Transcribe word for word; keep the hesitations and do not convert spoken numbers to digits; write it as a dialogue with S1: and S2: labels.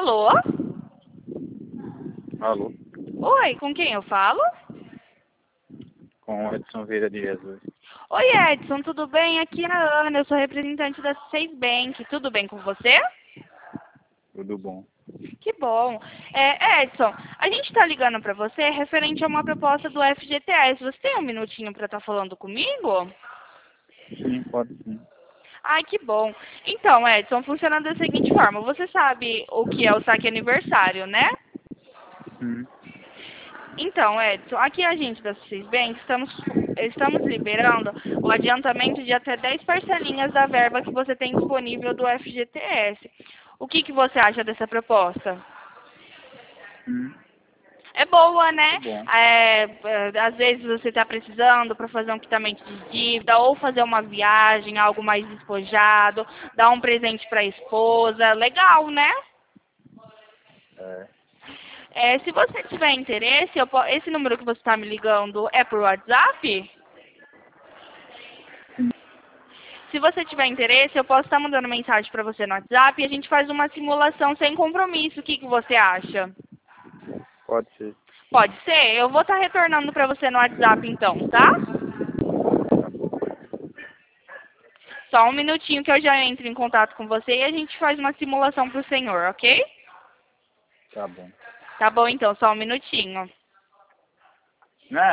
S1: Alô?
S2: Alô,
S1: Oi, com quem eu falo?
S2: com o Edson Vieira de Jesus.
S1: Oi, Edson, tudo bem? Aqui é a Ana, eu sou representante da Seis Bank. Tudo bem com você?
S2: Tudo bom?
S1: Que bom. É, Edson, a gente está ligando para você referente a uma proposta do F G T S. Você tem um minutinho para estar falando comigo?
S2: Sim, pode sim.
S1: Ai, que bom. Então, Edson, funciona da seguinte forma. Você sabe o que é o saque aniversário, né?
S2: Hum,
S1: Então, Edson, aqui a gente da Seis Bank estamos, estamos liberando o adiantamento de até dez parcelinhas da verba que você tem disponível do F G T S. O que, que você acha dessa proposta?
S2: hum,
S1: É boa, né?
S2: tá bom.
S1: É, é, às vezes você está precisando para fazer um quitamento de dívida ou fazer uma viagem, algo mais despojado, dar um presente para a esposa. Legal, né?
S2: É,
S1: É, se você tiver interesse, eu po- esse número que você está me ligando é por WhatsApp?
S2: sim,
S1: Se você tiver interesse, eu posso estar mandando mensagem para você no WhatsApp e a gente faz uma simulação sem compromisso. O que, que você acha?
S2: pode ser.
S1: Pode ser? Eu vou estar retornando para você no WhatsApp então, tá? Só um minutinho que eu já entro em contato com você e a gente faz uma simulação para o senhor, ok?
S2: Tá bom.
S1: Tá bom então, só um minutinho.